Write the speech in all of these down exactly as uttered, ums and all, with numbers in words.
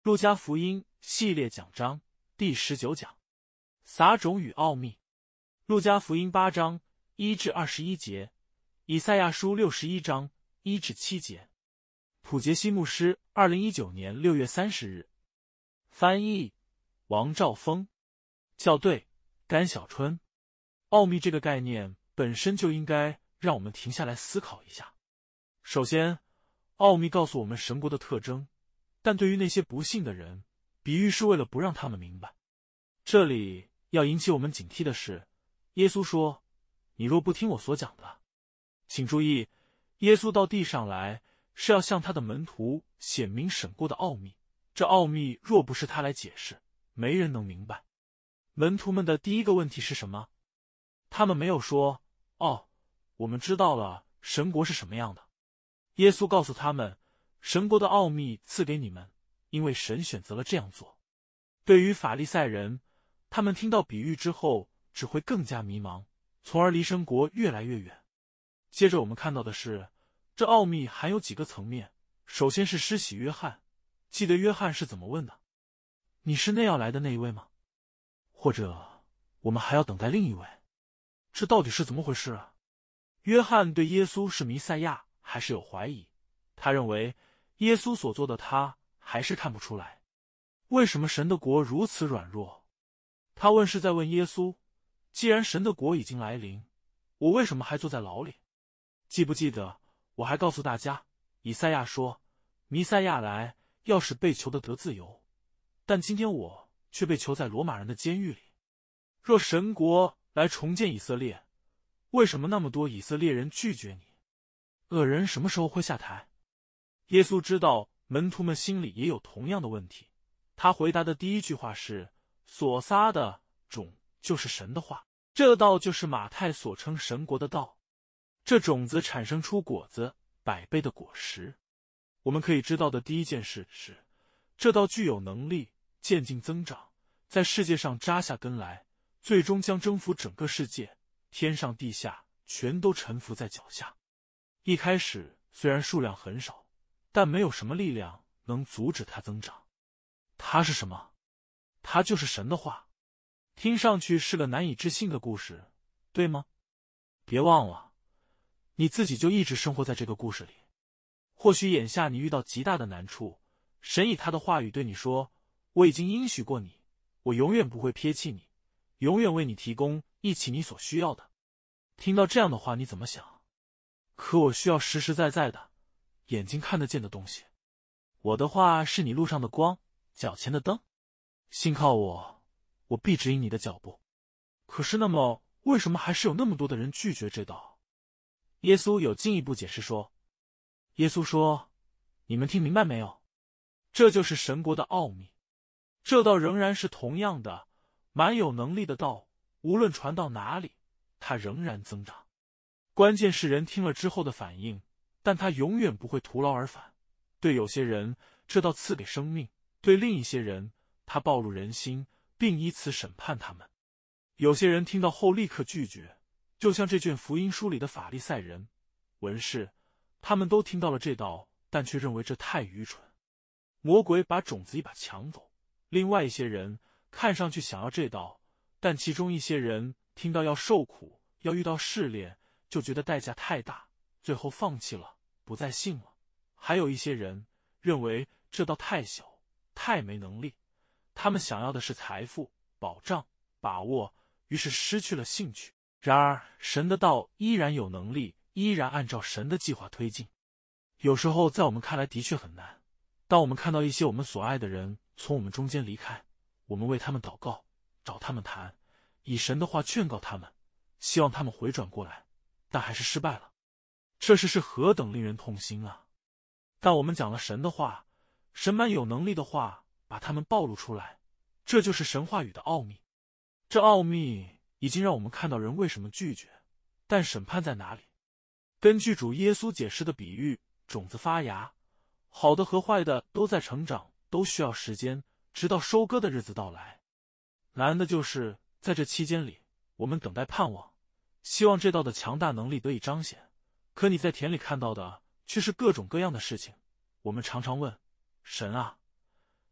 路加福音系列讲章第十九讲，撒种与奥秘。路加福音八章一至二十一节，以赛亚书六十一章一至七节。普杰西牧师，二零一九年六月三十日。翻译：王兆峰。校对：甘小春。奥秘这个概念本身就应该让我们停下来思考一下。首先，奥秘告诉我们神国的特征，但对于那些不信的人，比喻是为了不让他们明白。这里要引起我们警惕的是，耶稣说：“你若不听我所讲的。”请注意，耶稣到地上来是要向他的门徒显明神国的奥秘。这奥秘若不是他来解释，没人能明白。门徒们的第一个问题是什么？他们没有说：“哦，我们知道了神国是什么样的。”耶稣告诉他们，神国的奥秘赐给你们，因为神选择了这样做。对于法利赛人，他们听到比喻之后只会更加迷茫，从而离神国越来越远。接着我们看到的是，这奥秘含有几个层面。首先是施洗约翰，记得约翰是怎么问的？你是那要来的那一位吗？或者我们还要等待另一位？这到底是怎么回事啊？约翰对耶稣是弥赛亚还是有怀疑，他认为耶稣所做的他还是看不出来。为什么神的国如此软弱？他问是在问耶稣，既然神的国已经来临，我为什么还坐在牢里？记不记得我还告诉大家，以赛亚说，弥赛亚来要使被囚的得自由，但今天我却被囚在罗马人的监狱里。若神国来重建以色列，为什么那么多以色列人拒绝你？恶人什么时候会下台？耶稣知道门徒们心里也有同样的问题，他回答的第一句话是：所撒的种就是神的话，这道就是马太所称神国的道。这种子产生出果子，百倍的果实。我们可以知道的第一件事是，这道具有能力渐进增长，在世界上扎下根来，最终将征服整个世界，天上地下全都臣服在脚下。一开始虽然数量很少，但没有什么力量能阻止它增长。它是什么？它就是神的话。听上去是个难以置信的故事，对吗？别忘了，你自己就一直生活在这个故事里。或许眼下你遇到极大的难处，神以他的话语对你说，我已经应许过你，我永远不会撇弃你，永远为你提供一起你所需要的。听到这样的话你怎么想？可我需要实实在在的眼睛看得见的东西。我的话是你路上的光，脚前的灯。信靠我，我必指引你的脚步。可是那么为什么还是有那么多的人拒绝这道？耶稣有进一步解释说，耶稣说，你们听明白没有？这就是神国的奥秘。这道仍然是同样的蛮有能力的道，无论传到哪里，它仍然增长。关键是人听了之后的反应，但它永远不会徒劳而返。对有些人，这道赐给生命；对另一些人，它暴露人心，并以此审判他们。有些人听到后立刻拒绝，就像这卷福音书里的法利赛人、文士，他们都听到了这道，但却认为这太愚蠢。魔鬼把种子一把抢走。另外一些人看上去想要这道，但其中一些人听到要受苦，要遇到试炼，就觉得代价太大，最后放弃了，不再信了。还有一些人认为这道太小，太没能力，他们想要的是财富、保障、把握，于是失去了兴趣。然而神的道依然有能力，依然按照神的计划推进。有时候在我们看来的确很难，当我们看到一些我们所爱的人从我们中间离开，我们为他们祷告，找他们谈，以神的话劝告他们，希望他们回转过来，但还是失败了。这事是何等令人痛心啊！但我们讲了神的话，神蛮有能力的话，把他们暴露出来，这就是神话语的奥秘。这奥秘已经让我们看到人为什么拒绝，但审判在哪里？根据主耶稣解释的比喻，种子发芽，好的和坏的都在成长，都需要时间，直到收割的日子到来。难的就是在这期间里，我们等待盼望，希望这道的强大能力得以彰显。可你在田里看到的却是各种各样的事情。我们常常问神啊，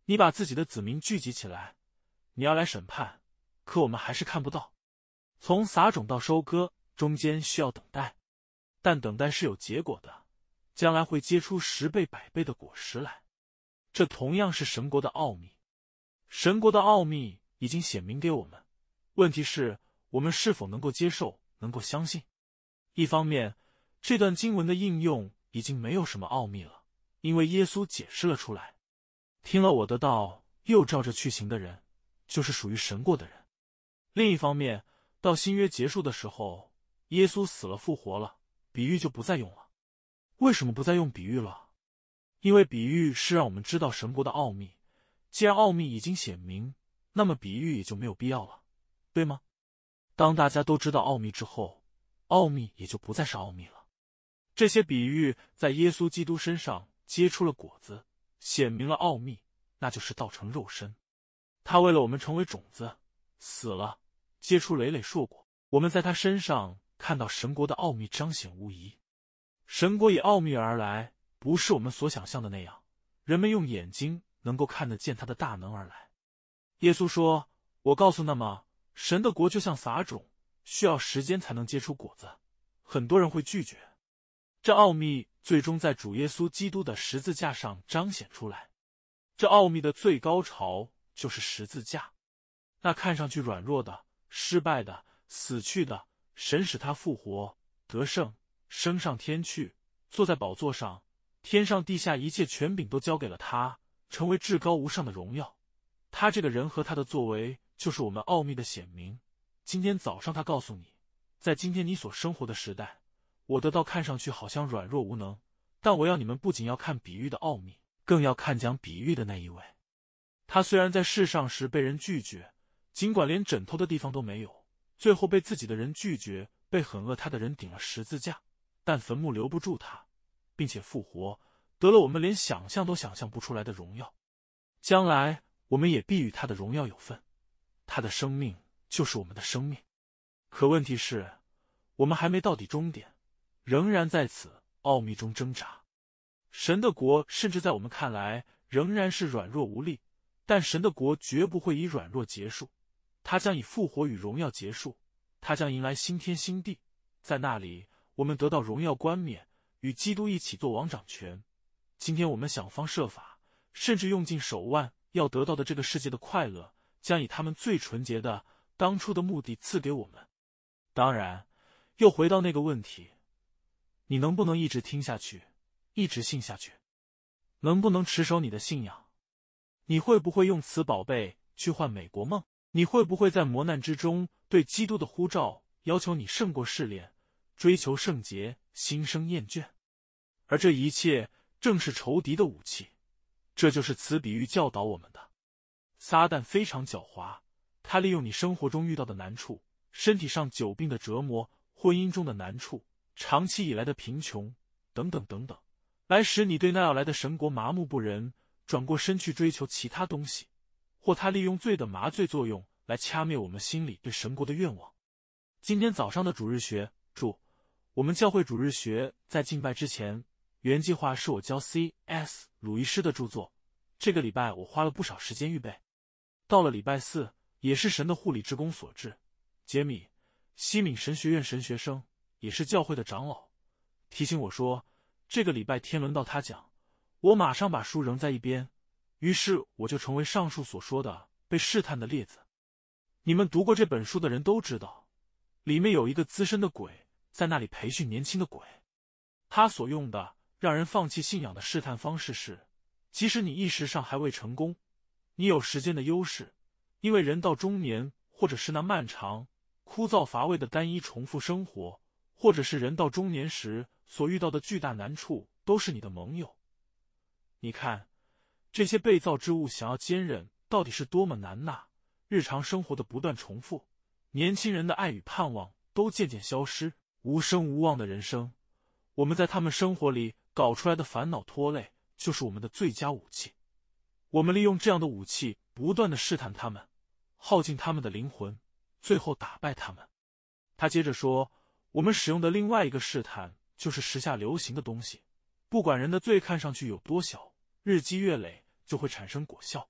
你把自己的子民聚集起来，你要来审判，可我们还是看不到。从撒种到收割，中间需要等待，但等待是有结果的，将来会结出十倍百倍的果实来。这同样是神国的奥秘。神国的奥秘已经显明给我们，问题是我们是否能够接受，能够相信。一方面，这段经文的应用已经没有什么奥秘了，因为耶稣解释了出来。听了我的道，又照着去行的人，就是属于神国的人。另一方面，到新约结束的时候，耶稣死了复活了，比喻就不再用了。为什么不再用比喻了？因为比喻是让我们知道神国的奥秘，既然奥秘已经显明，那么比喻也就没有必要了，对吗？当大家都知道奥秘之后，奥秘也就不再是奥秘了。这些比喻在耶稣基督身上结出了果子，显明了奥秘，那就是道成肉身。他为了我们成为种子，死了，结出累累硕果。我们在他身上看到神国的奥秘彰显无疑。神国以奥秘而来，不是我们所想象的那样，人们用眼睛能够看得见他的大能而来。耶稣说，我告诉那么，神的国就像撒种，需要时间才能结出果子，很多人会拒绝。这奥秘最终在主耶稣基督的十字架上彰显出来。这奥秘的最高潮就是十字架。那看上去软弱的、失败的、死去的，神使他复活、得胜、升上天去，坐在宝座上，天上地下一切权柄都交给了他，成为至高无上的荣耀。他这个人和他的作为，就是我们奥秘的显明。今天早上他告诉你，在今天你所生活的时代，我的道看上去好像软弱无能，但我要你们不仅要看比喻的奥秘，更要看讲比喻的那一位。他虽然在世上时被人拒绝，尽管连枕头的地方都没有，最后被自己的人拒绝，被很恶他的人顶了十字架，但坟墓留不住他，并且复活，得了我们连想象都想象不出来的荣耀。将来我们也必与他的荣耀有份，他的生命就是我们的生命。可问题是，我们还没到底终点，仍然在此奥秘中挣扎。神的国甚至在我们看来仍然是软弱无力，但神的国绝不会以软弱结束，他将以复活与荣耀结束，他将迎来新天新地，在那里我们得到荣耀冠冕，与基督一起做王掌权。今天我们想方设法，甚至用尽手腕要得到的这个世界的快乐，将以他们最纯洁的当初的目的赐给我们。当然，又回到那个问题，你能不能一直听下去，一直信下去？能不能持守你的信仰？你会不会用此宝贝去换美国梦？你会不会在磨难之中对基督的呼召要求你胜过试炼，追求圣洁，心生厌倦？而这一切正是仇敌的武器，这就是此比喻教导我们的。撒旦非常狡猾，他利用你生活中遇到的难处，身体上久病的折磨，婚姻中的难处，长期以来的贫穷，等等等等，来使你对那要来的神国麻木不仁，转过身去追求其他东西，或他利用罪的麻醉作用来掐灭我们心里对神国的愿望。今天早上的主日学注，我们教会主日学在敬拜之前，原计划是我教 C S 鲁伊师的著作，这个礼拜我花了不少时间预备。到了礼拜四，也是神的护理之功所致，杰米西敏神学院神学生，也是教会的长老，提醒我说，这个礼拜天轮到他讲，我马上把书扔在一边，于是我就成为上述所说的被试探的列子。你们读过这本书的人都知道，里面有一个资深的鬼在那里培训年轻的鬼，他所用的让人放弃信仰的试探方式是，即使你一时上还未成功，你有时间的优势，因为人到中年，或者是那漫长枯燥乏味的单一重复生活，或者是人到中年时所遇到的巨大难处，都是你的盟友。你看，这些被造之物想要坚韧，到底是多么难呐！日常生活的不断重复，年轻人的爱与盼望都渐渐消失，无声无望的人生，我们在他们生活里搞出来的烦恼拖累，就是我们的最佳武器。我们利用这样的武器，不断地试探他们，耗尽他们的灵魂，最后打败他们。他接着说，我们使用的另外一个试探，就是时下流行的东西，不管人的罪看上去有多小，日积月累就会产生果效，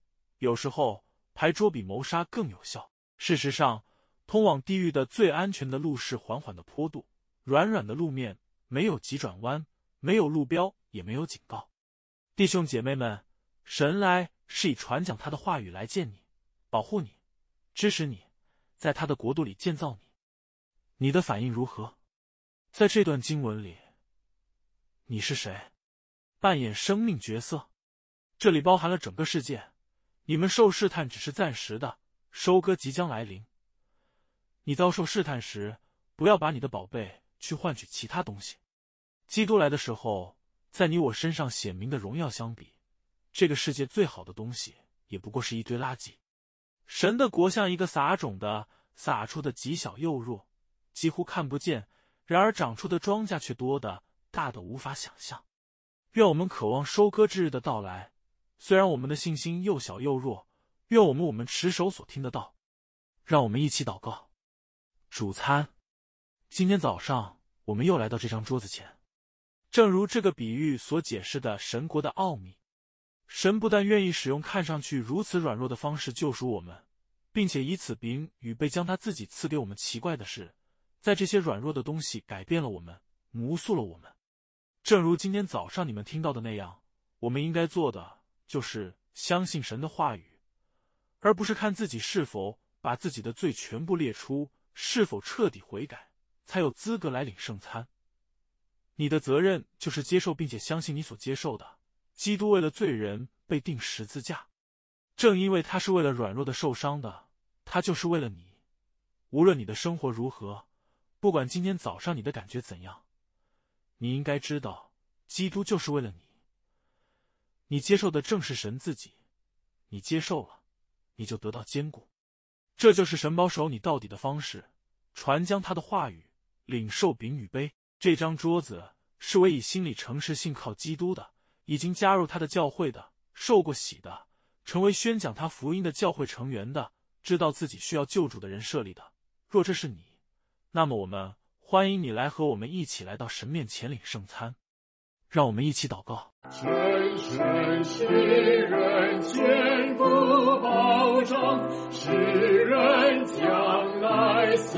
有时候牌桌比谋杀更有效。事实上，通往地狱的最安全的路是缓缓的坡度，软软的路面，没有急转弯，没有路标，也没有警告。弟兄姐妹们，神来是以传讲他的话语来见你，保护你，支持你，在他的国度里建造你。你的反应如何？在这段经文里，你是谁？扮演生命角色？这里包含了整个世界。你们受试探只是暂时的，收割即将来临。你遭受试探时，不要把你的宝贝去换取其他东西。基督来的时候，在你我身上显明的荣耀相比，这个世界最好的东西也不过是一堆垃圾。神的国像一个撒种的，撒出的极小又弱，几乎看不见，然而长出的庄稼却多的大的无法想象。愿我们渴望收割之日的到来，虽然我们的信心又小又弱，愿我们我们持守所听的道。让我们一起祷告。主餐，今天早上我们又来到这张桌子前，正如这个比喻所解释的神国的奥秘，神不但愿意使用看上去如此软弱的方式救赎我们，并且以此饼与杯将他自己赐给我们。奇怪的是，在这些软弱的东西改变了我们，魔塑了我们。正如今天早上你们听到的那样，我们应该做的就是相信神的话语，而不是看自己是否把自己的罪全部列出，是否彻底悔改，才有资格来领圣餐。你的责任就是接受并且相信你所接受的。基督为了罪人被钉十字架，正因为他是为了软弱的受伤的，他就是为了你。无论你的生活如何，不管今天早上你的感觉怎样，你应该知道，基督就是为了你。你接受的正是神自己，你接受了，你就得到坚固。这就是神保守你到底的方式，传将他的话语，领受饼与杯。这张桌子是为以心里诚实信靠基督的，已经加入他的教会的，受过洗的，成为宣讲他福音的教会成员的，知道自己需要救主的人设立的。若这是你，那么我们欢迎你来和我们一起来到神面前领圣餐。让我们一起祷告。 神神世人全部保障，世人将来希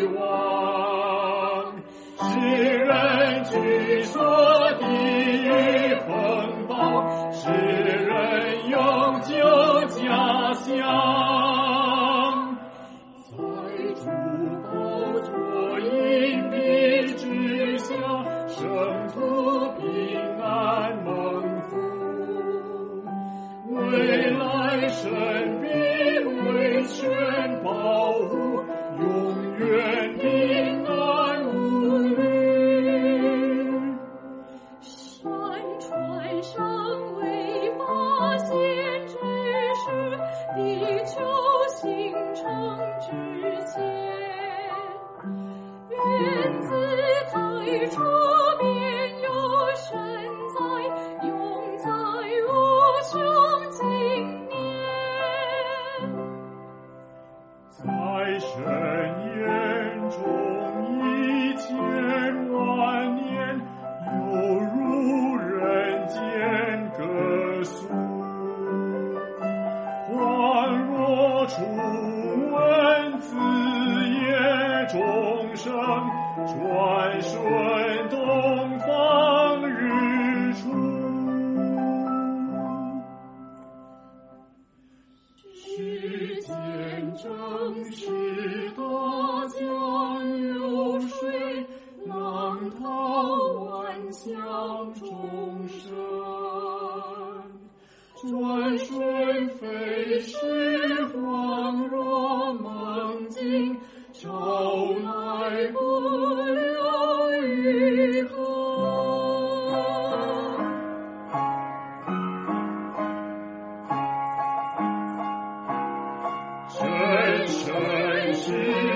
望，世人据说地狱风暴，世人永久家乡，在主宝座荫庇之下，圣徒平安蒙福，未来神必为全保护，永远平安无虑。 山川上未发现之时，地球形成之前，原自太初便有神在，永在无穷经年。 在神眼中一千万年，犹如人间歌颂，恍若初闻子夜钟声，转瞬东方日出。世间正是大江流水，浪涛万象众生，转瞬飞逝，恍若梦境，朝来不留余痕。神神是